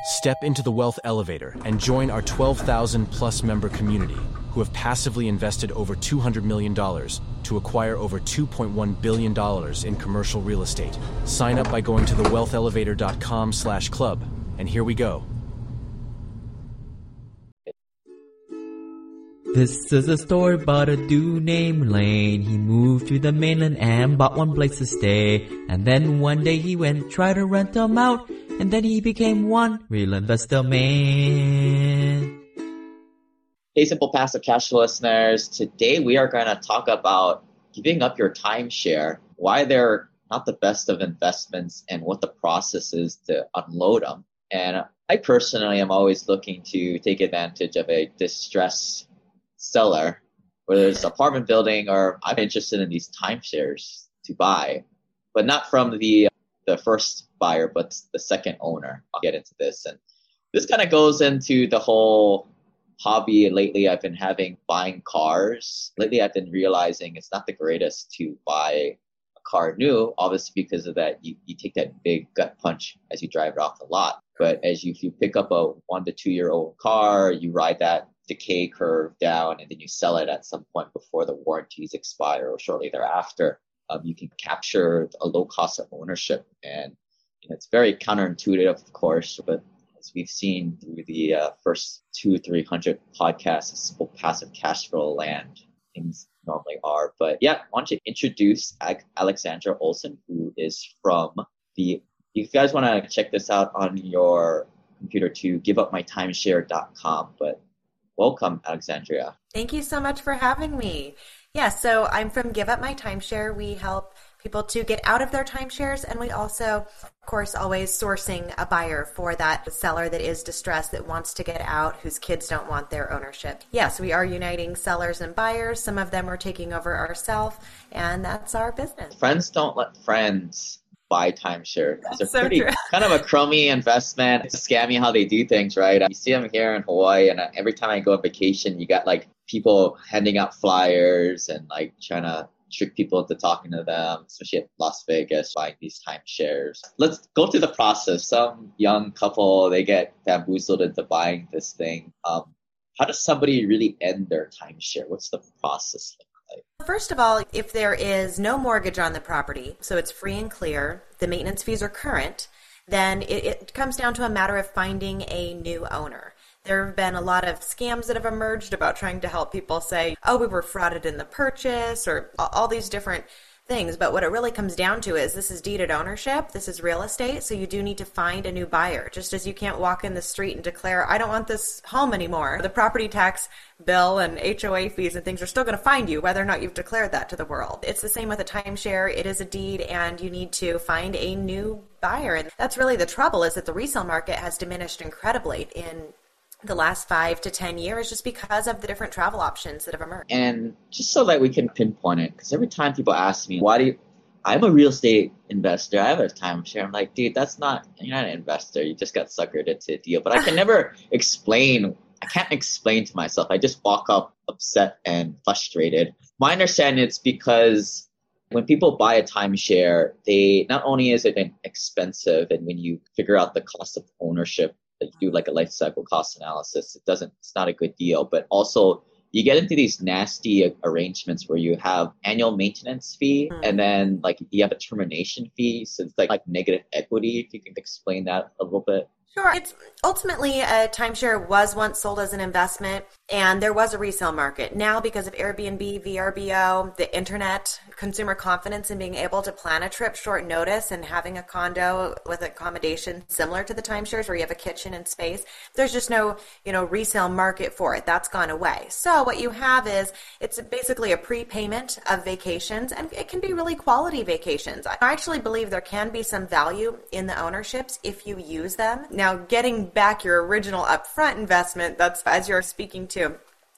Step into the Wealth Elevator and join our 12,000 plus member community who have passively invested over $200 million to acquire over $2.1 billion in commercial real estate. Sign up by going to thewealthelevator.com/club. And here we go. This is a story about a dude named Lane. He moved to the mainland and bought one place to stay. And then one day he went try to rent them out. And then he became one real investor man. Hey, Simple Passive Cash Flow listeners. Today we are going to talk about giving up your timeshare, why they're not the best of investments, and what the process is to unload them. And I personally am always looking to take advantage of a distressed seller, whether it's an apartment building or I'm interested in these timeshares to buy, but not from the first buyer, but the second owner. I'll get into this. And this kind of goes into the whole hobby. Lately, I've been buying cars. Lately, I've been realizing it's not the greatest to buy a car new, obviously because of that, you take that big gut punch as you drive it off the lot. But if you pick up a 1 to 2 year old car, you ride that decay curve down, and then you sell it at some point before the warranties expire or shortly thereafter. You can capture a low cost of ownership. And it's very counterintuitive, of course, but as we've seen through the first 200-300 podcasts of Simple Passive Cash Flow land, things normally are. But yeah, I want to introduce Alexandra Olson, who is from if you guys want to check this out on your computer, to giveupmytimeshare.com. But welcome, Alexandria. Thank you so much for having me. Yeah, so I'm from Give Up My Timeshare. We help people to get out of their timeshares, and we also, of course, always sourcing a buyer for that seller that is distressed, that wants to get out, whose kids don't want their ownership. Yes, we are uniting sellers and buyers. Some of them are taking over ourselves, and that's our business. Friends don't let friends buy timeshare. It's so pretty true. Kind of a crummy investment. It's scammy how they do things, right? You see them here in Hawaii, and every time I go on vacation, you got like people handing out flyers and like trying to trick people into talking to them, especially at Las Vegas, buying these timeshares. Let's go through the process. Some young couple, they get bamboozled into buying this thing. How does somebody really end their timeshare? What's the process like? First of all, if there is no mortgage on the property, so it's free and clear, the maintenance fees are current, then it comes down to a matter of finding a new owner. There have been a lot of scams that have emerged about trying to help people say, oh, we were frauded in the purchase, or all these different things. But what it really comes down to is this is deeded ownership. This is real estate. So you do need to find a new buyer. Just as you can't walk in the street and declare, I don't want this home anymore. The property tax bill and HOA fees and things are still going to find you, whether or not you've declared that to the world. It's the same with a timeshare. It is a deed, and you need to find a new buyer. And that's really the trouble, is that the resale market has diminished incredibly in the last 5 to 10 years, just because of the different travel options that have emerged. And just so that we can pinpoint it, because every time people ask me, I'm a real estate investor, I have a timeshare. I'm like, dude, you're not an investor. You just got suckered into a deal. But I can't explain to myself. I just walk up upset and frustrated. My understanding it's because when people buy a timeshare, not only is it expensive, and when you figure out the cost of ownership, that you do like a life cycle cost analysis, it's not a good deal. But also you get into these nasty arrangements where you have annual maintenance fee, and then like you have a termination fee. So it's like negative equity. If you can explain that a little bit. Sure. It's ultimately, a timeshare was once sold as an investment, and there was a resale market. Now, because of Airbnb, VRBO, the internet, consumer confidence in being able to plan a trip short notice and having a condo with accommodation similar to the timeshares where you have a kitchen and space, there's just no, resale market for it. That's gone away. So what you have is, it's basically a prepayment of vacations, and it can be really quality vacations. I actually believe there can be some value in the ownerships if you use them. Now, getting back your original upfront investment, that's as you're speaking to,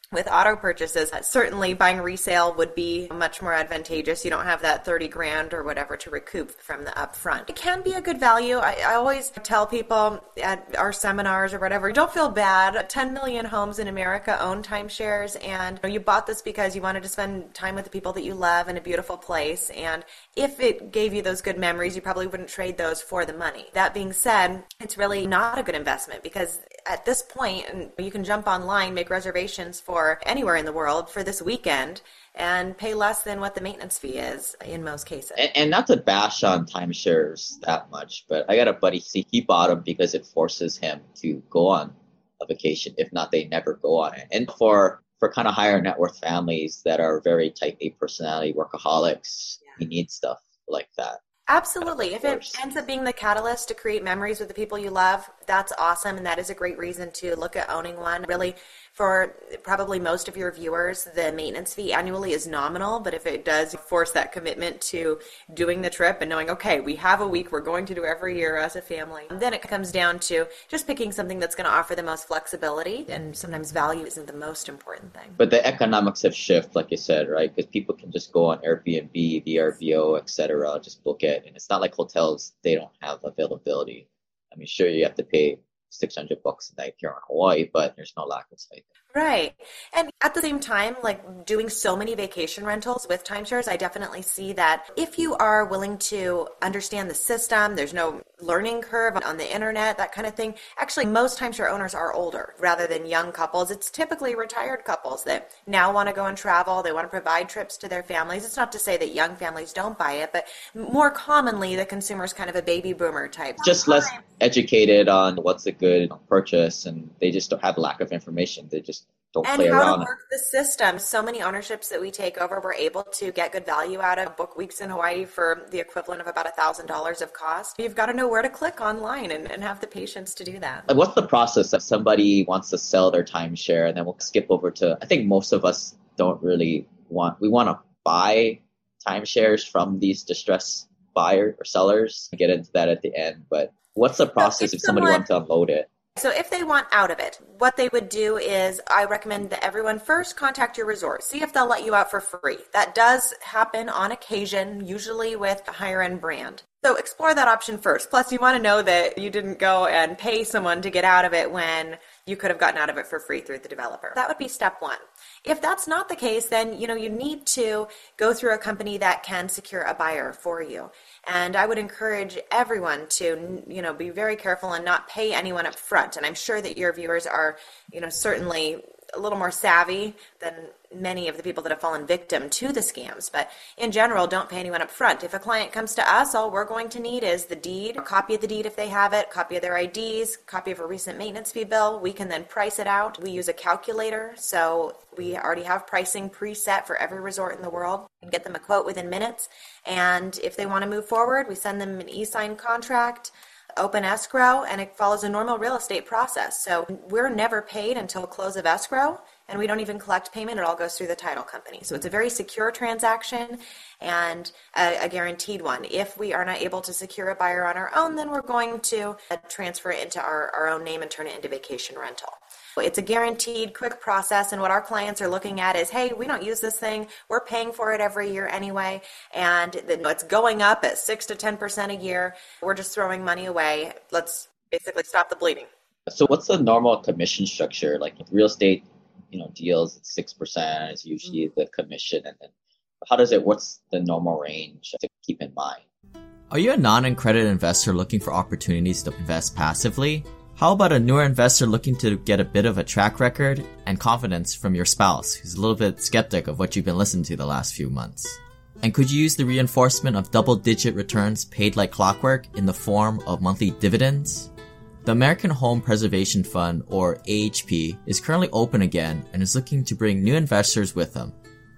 with auto purchases, certainly buying resale would be much more advantageous. You don't have that 30 grand or whatever to recoup from the upfront. It can be a good value. I always tell people at our seminars or whatever, don't feel bad. 10 million homes in America own timeshares, and you bought this because you wanted to spend time with the people that you love in a beautiful place. And if it gave you those good memories, you probably wouldn't trade those for the money. That being said, it's really not a good investment because at this point, and you can jump online, make reservations for anywhere in the world for this weekend and pay less than what the maintenance fee is in most cases. And not to bash on timeshares that much, but I got a buddy, he bought them because it forces him to go on a vacation. If not, they never go on it. And for kind of higher net worth families that are very type A personality workaholics, you need stuff like that. Absolutely. If it ends up being the catalyst to create memories with the people you love, that's awesome. And that is a great reason to look at owning one. Really, for probably most of your viewers, the maintenance fee annually is nominal. But if it does force that commitment to doing the trip and knowing, okay, we have a week we're going to do every year as a family, then it comes down to just picking something that's going to offer the most flexibility. And sometimes value isn't the most important thing. But the economics have shifted, like you said, right? Because people can just go on Airbnb, VRBO, etc., just book it. And it's not like hotels, they don't have availability. I mean, sure, you have to pay $600 a night here in Hawaii, but there's no lack of site. Right. And at the same time, like doing so many vacation rentals with timeshares, I definitely see that if you are willing to understand the system, there's no learning curve on the internet, that kind of thing. Actually, most timeshare owners are older rather than young couples. It's typically retired couples that now want to go and travel. They want to provide trips to their families. It's not to say that young families don't buy it, but more commonly, the consumer is kind of a baby boomer type. Just less educated on what's a good purchase, and they just don't have lack of information. They just don't play around. And how to work the system. So many ownerships that we take over, we're able to get good value out of. Book weeks in Hawaii for the equivalent of about $1,000 of cost. You've got to know where to click online and have the patience to do that. And what's the process if somebody wants to sell their timeshare? And then we'll skip over to, I think most of us don't really we want to buy timeshares from these distressed buyers or sellers. I'll get into that at the end. But what's the process if somebody wants to unload it? So if they want out of it, what they would do is I recommend that everyone first contact your resort. See if they'll let you out for free. That does happen on occasion, usually with a higher end brand. So explore that option first. Plus, you want to know that you didn't go and pay someone to get out of it when you could have gotten out of it for free through the developer. That would be step one. If that's not the case, then you need to go through a company that can secure a buyer for you. And I would encourage everyone to, be very careful and not pay anyone up front. And I'm sure that your viewers are, certainly a little more savvy than many of the people that have fallen victim to the scams. But in general, don't pay anyone up front. If a client comes to us, all we're going to need is the deed, a copy of the deed if they have it, copy of their IDs, copy of a recent maintenance fee bill. We can then price it out. We use a calculator, so we already have pricing preset for every resort in the world and get them a quote within minutes. And if they want to move forward, we send them an e-sign contract, open escrow, and it follows a normal real estate process. So we're never paid until close of escrow, and we don't even collect payment. It all goes through the title company. So it's a very secure transaction and a guaranteed one. If we are not able to secure a buyer on our own, then we're going to transfer it into our own name and turn it into vacation rental. It's a guaranteed, quick process, and what our clients are looking at is, hey, we don't use this thing. We're paying for it every year anyway, and it's going up at 6 to 10% a year. We're just throwing money away. Let's basically stop the bleeding. So what's the normal commission structure? Like with real estate, deals, it's 6% is usually the commission, and then how does it? What's the normal range to keep in mind? Are you a non-accredited investor looking for opportunities to invest passively? How about a newer investor looking to get a bit of a track record and confidence from your spouse who's a little bit skeptic of what you've been listening to the last few months? And could you use the reinforcement of double-digit returns paid like clockwork in the form of monthly dividends? The American Home Preservation Fund, or AHP, is currently open again and is looking to bring new investors with them.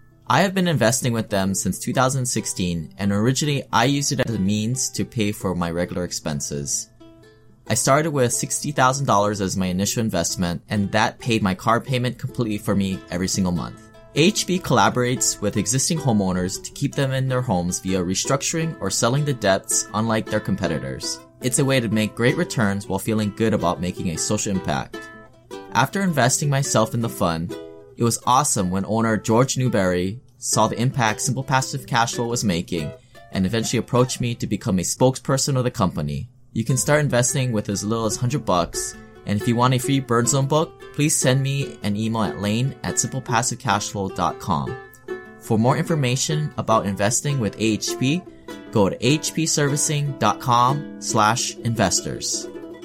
I have been investing with them since 2016, and originally I used it as a means to pay for my regular expenses. I started with $60,000 as my initial investment, and that paid my car payment completely for me every single month. AHP collaborates with existing homeowners to keep them in their homes via restructuring or selling the debts, unlike their competitors. It's a way to make great returns while feeling good about making a social impact. After investing myself in the fund, It was awesome when owner George Newberry saw the impact Simple Passive Cashflow was making and eventually approached me to become a spokesperson of the company. You can start investing with as little as $100, and if you want a free Burn Zone book, please send me an email at lane@simplepassivecashflow.com. For more information about investing with AHP, go to ahpservicing.com/investors.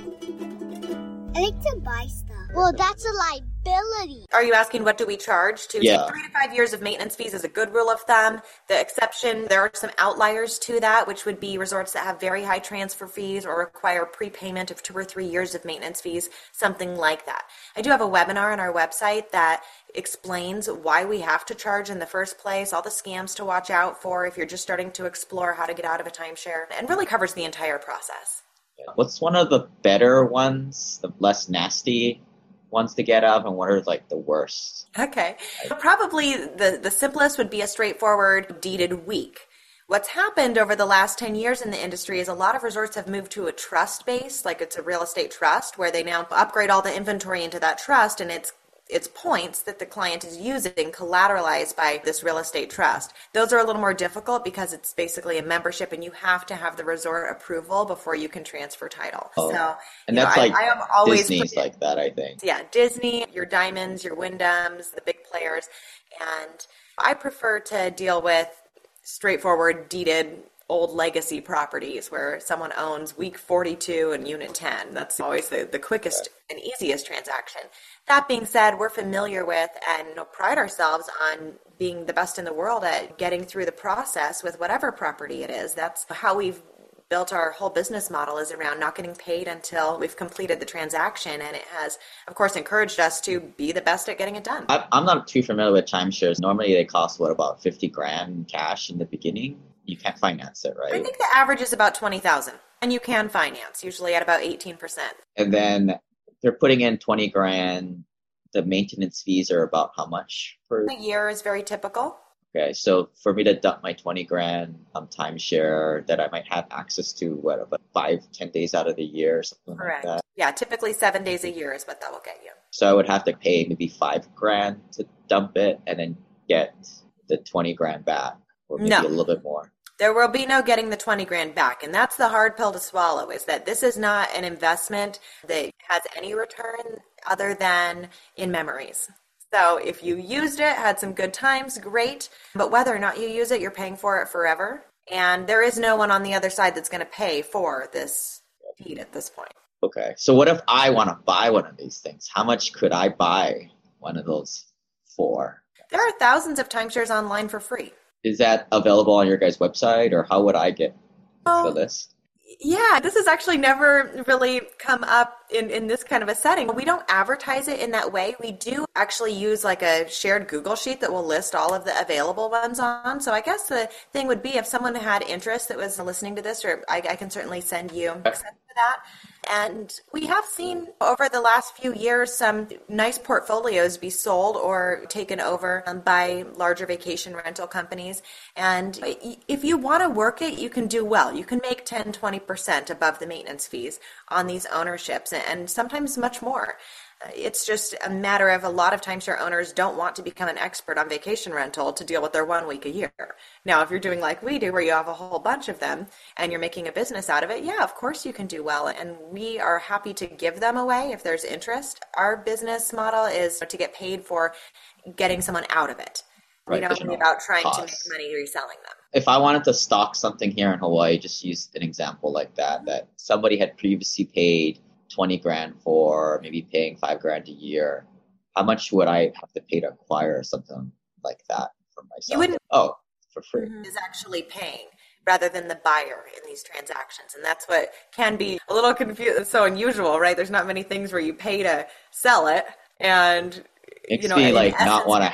I like to buy stuff. Well, that's a liability. Are you asking what do we charge? Yeah. 3 to 5 years of maintenance fees is a good rule of thumb. The exception, there are some outliers to that, which would be resorts that have very high transfer fees or require prepayment of 2 or 3 years of maintenance fees, something like that. I do have a webinar on our website that explains why we have to charge in the first place, all the scams to watch out for if you're just starting to explore how to get out of a timeshare, and really covers the entire process. What's one of the better ones, the less nasty ones to get out of, and what are like the worst? Okay. Probably the simplest would be a straightforward deeded week. What's happened over the last 10 years in the industry is a lot of resorts have moved to a trust base, like it's a real estate trust, where they now upgrade all the inventory into that trust, and it's points that the client is using collateralized by this real estate trust. Those are a little more difficult because it's basically a membership and you have to have the resort approval before you can transfer title. Oh. So, and that's like I am always Disney's like that, I think. Yeah, Disney, your Diamonds, your Wyndhams, the big players. And I prefer to deal with straightforward deeded old legacy properties where someone owns week 42 and unit 10. That's always the quickest and easiest transaction. That being said, we're familiar with and pride ourselves on being the best in the world at getting through the process with whatever property it is. That's how we've built our whole business model, is around not getting paid until we've completed the transaction. And it has, of course, encouraged us to be the best at getting it done. I'm not too familiar with timeshares. Normally they cost, about $50,000 in cash in the beginning? You can't finance it, right? I think the average is about $20,000, and you can finance, usually at about 18%. And then they're putting in $20,000. The maintenance fees are about how much per A year is very typical. Okay, so for me to dump my $20,000 timeshare that I might have access to, about 5-10 days out of the year, or something Correct. like that. Yeah, typically 7 days a year is what that will get you. So I would have to pay maybe $5,000 to dump it, and then get the $20,000 back, or maybe a little bit more. There will be no getting the $20,000 back. And that's the hard pill to swallow, is that this is not an investment that has any return other than in memories. So if you used it, had some good times, great. But whether or not you use it, you're paying for it forever. And there is no one on the other side that's going to pay for this deed at this point. Okay. So what if I want to buy one of these things? How much could I buy one of those for? There are thousands of timeshares online for free. Is that available on your guys' website, or how would I get the list? Yeah, this has actually never really come up in this kind of a setting. We don't advertise it in that way. We do actually use like a shared Google sheet that will list all of the available ones on. So I guess the thing would be if someone had interest that was listening to this, or I can certainly send you access to that. And we have seen over the last few years some nice portfolios be sold or taken over by larger vacation rental companies. And if you want to work it, you can do well. You can make 10-20% above the maintenance fees on these ownerships, and sometimes much more. It's just a matter of a lot of timeshare owners don't want to become an expert on vacation rental to deal with their 1 week a year. Now, if you're doing like we do, where you have a whole bunch of them and you're making a business out of it, yeah, of course you can do well. And we are happy to give them away if there's interest. Our business model is to get paid for getting someone out of it. Right, we don't be about trying to make money reselling them. If I wanted to stock something here in Hawaii, just use an example like that somebody had previously paid $20,000 for, maybe paying $5,000 a year, how much would I have to pay to acquire something like that for myself? You wouldn't. For free. Is actually paying rather than the buyer in these transactions. And that's what can be a little confusing. It's so unusual, right? There's not many things where you pay to sell it, and Makes me not want to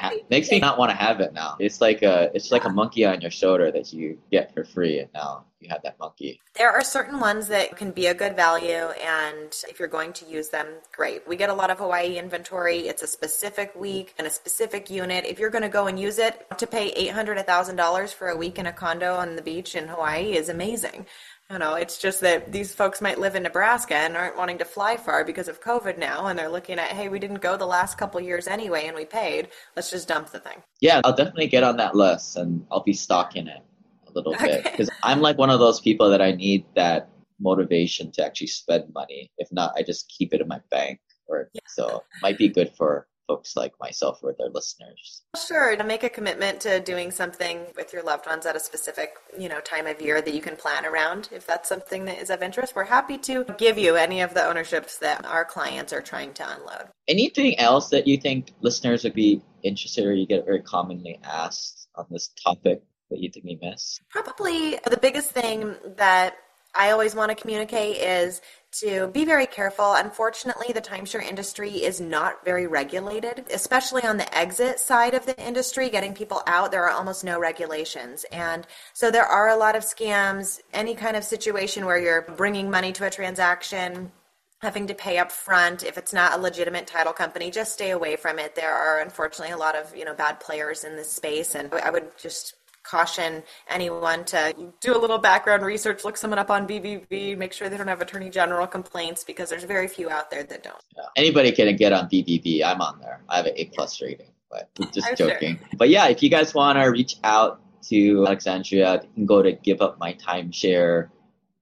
have it now. It's like a monkey on your shoulder that you get for free, and now you have that monkey. There are certain ones that can be a good value, and if you're going to use them, great. We get a lot of Hawaii inventory. It's a specific week and a specific unit. If you're going to go and use it, to pay $800, $1,000 for a week in a condo on the beach in Hawaii is amazing. I don't know. It's just that these folks might live in Nebraska and aren't wanting to fly far because of COVID now. And they're looking at, hey, we didn't go the last couple years anyway and we paid. Let's just dump the thing. Yeah, I'll definitely get on that list and I'll be stalking it a little bit because I'm like one of those people that I need that motivation to actually spend money. If not, I just keep it in my bank. So it might be good for folks like myself or their listeners. Sure, to make a commitment to doing something with your loved ones at a specific, time of year that you can plan around. If that's something that is of interest, we're happy to give you any of the ownerships that our clients are trying to unload. Anything else that you think listeners would be interested or you get very commonly asked on this topic that you think we miss? Probably the biggest thing that I always want to communicate is to be very careful. Unfortunately, the timeshare industry is not very regulated, especially on the exit side of the industry, getting people out. There are almost no regulations. And so there are a lot of scams, any kind of situation where you're bringing money to a transaction, having to pay up front. If it's not a legitimate title company, just stay away from it. There are unfortunately a lot of, bad players in this space. And I would just caution anyone to do a little background research, look someone up on BBB, make sure they don't have attorney general complaints because there's very few out there that don't. Yeah. Anybody can get on BBB. I'm on there. I have an A+ rating, but just joking. Sure. But yeah, if you guys want to reach out to Alexandria, you can go to giveupmytimeshare.com.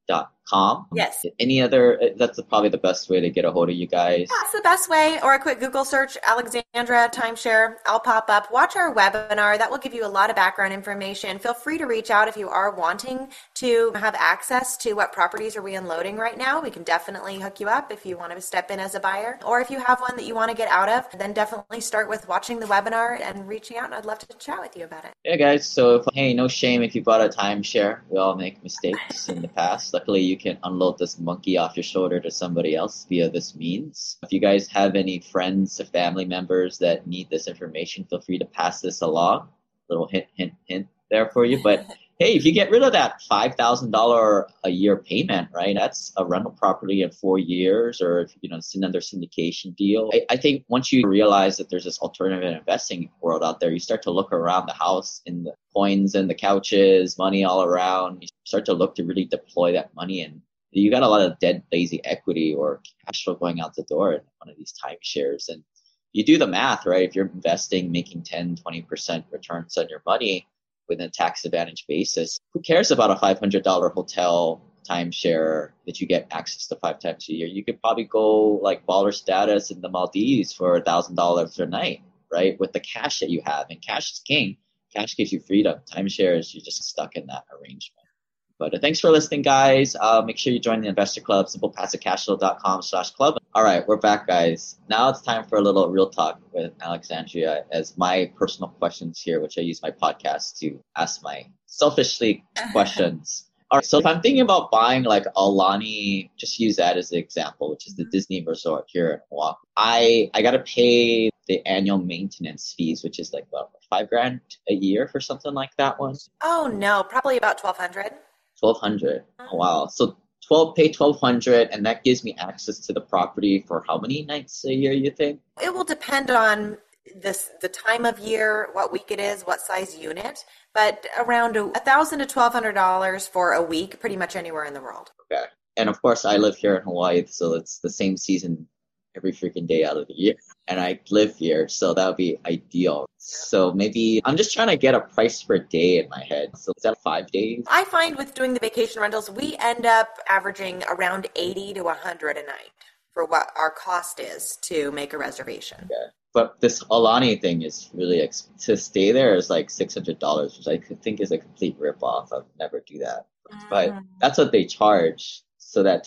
Yes. Any other, that's probably the best way to get a hold of you guys. That's the best way, or a quick Google search, Alexandria Timeshare. I'll pop up. Watch our webinar. That will give you a lot of background information. Feel free to reach out if you are wanting to have access to what properties are we unloading right now. We can definitely hook you up if you want to step in as a buyer. Or if you have one that you want to get out of, then definitely start with watching the webinar and reaching out, and I'd love to chat with you about it. Yeah, guys. So, hey, no shame if you bought a timeshare. We all make mistakes in the past. Luckily, you can unload this monkey off your shoulder to somebody else via this means. If you guys have any friends or family members that need this information, feel free to pass this along. Little hint there for you. But hey, if you get rid of that $5,000 a year payment, right? That's a rental property in 4 years, or it's another syndication deal. I think once you realize that there's this alternative investing world out there, you start to look around the house in the coins and the couches, money all around. You start to look to really deploy that money, and you got a lot of dead, lazy equity or cash flow going out the door in one of these timeshares. And you do the math, right? If you're investing, making 10, 20% returns on your money with a tax advantage basis, who cares about a $500 hotel timeshare that you get access to 5 times a year? You could probably go like baller status in the Maldives for $1,000 a night, right? With the cash that you have. And cash is king. Cash gives you freedom. Timeshares, you're just stuck in that arrangement. But thanks for listening, guys. Make sure you join the Investor Club, simplepassivecashflow.com/club. All right, we're back, guys. Now it's time for a little real talk with Alexandria as my personal questions here, which I use my podcast to ask my selfishly questions. All right, so if I'm thinking about buying like Aulani, just use that as an example, which is the Disney resort here in Oahu. I got to pay the annual maintenance fees, which is like about $5,000 a year for something like that one. Oh no, probably about $1,200. $1,200. Oh, wow. So pay $1,200, and that gives me access to the property for how many nights a year, you think? It will depend on the time of year, what week it is, what size unit, but around $1,000 to $1,200 for a week, pretty much anywhere in the world. Okay. And of course, I live here in Hawaii, so it's the same season every freaking day out of the year. And I live here, so that would be ideal. Yeah. So maybe I'm just trying to get a price per day in my head. So is that 5 days? I find with doing the vacation rentals, we end up averaging around $80 to $100 a night for what our cost is to make a reservation. Okay. But this Aulani thing is really expensive. To stay there is like $600, which I think is a complete ripoff. I would never do that. But that's what they charge. So that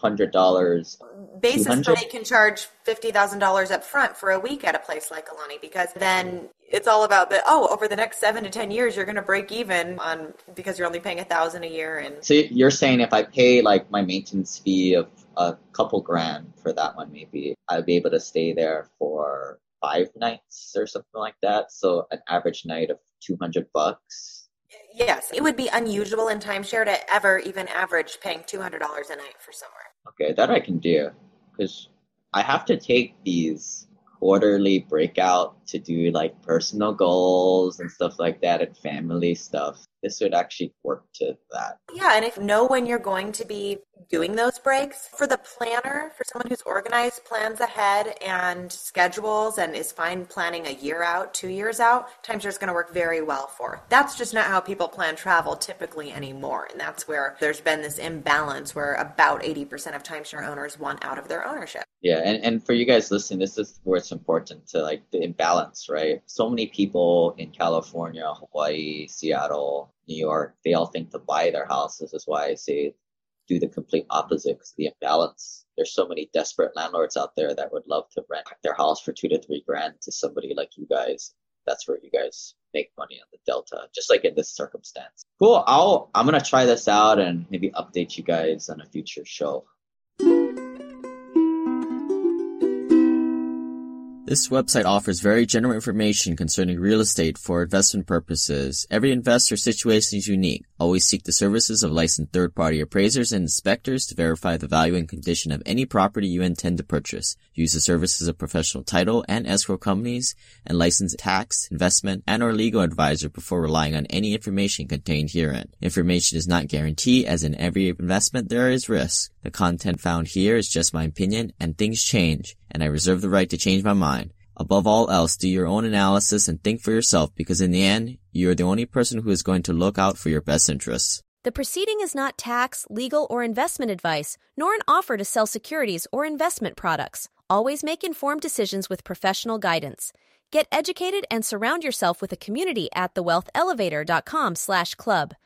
$1,200 basis for they can charge $50,000 up front for a week at a place like Aulani, because then it's all about over the next 7 to 10 years you're going to break even on because you're only paying $1,000 a year. And so you're saying if I pay like my maintenance fee of a couple grand for that one, maybe I'd be able to stay there for 5 nights or something like that. So an average night of $200. Yes, it would be unusual in timeshare to ever even average paying $200 a night for somewhere. Okay, that I can do, because I have to take these quarterly breakout to do like personal goals and stuff like that and family stuff, this would actually work to that. Yeah, and if you know when you're going to be doing those breaks, for the planner, for someone who's organized, plans ahead and schedules and is fine planning a year out, 2 years out, timeshare is going to work very well for. That's just not how people plan travel typically anymore. And that's where there's been this imbalance where about 80% of timeshare owners want out of their ownership. Yeah, and for you guys listening, this is where it's important to like the imbalance, right? So many people in California, Hawaii, Seattle, New York, they all think to buy their house. This is why I say do the complete opposite, because the imbalance. There's so many desperate landlords out there that would love to rent their house for $2,000 to $3,000 to somebody like you guys. That's where you guys make money on the delta, just like in this circumstance. Cool. I'm gonna try this out and maybe update you guys on a future show. This website offers very general information concerning real estate for investment purposes. Every investor situation is unique. Always seek the services of licensed third-party appraisers and inspectors to verify the value and condition of any property you intend to purchase. Use the services of professional title and escrow companies and licensed tax, investment, and or legal advisor before relying on any information contained herein. Information is not guaranteed, as in every investment there is risk. The content found here is just my opinion, and things change, and I reserve the right to change my mind. Above all else, do your own analysis and think for yourself, because in the end, you are the only person who is going to look out for your best interests. The proceeding is not tax, legal, or investment advice, nor an offer to sell securities or investment products. Always make informed decisions with professional guidance. Get educated and surround yourself with a community at thewealthelevator.com/club.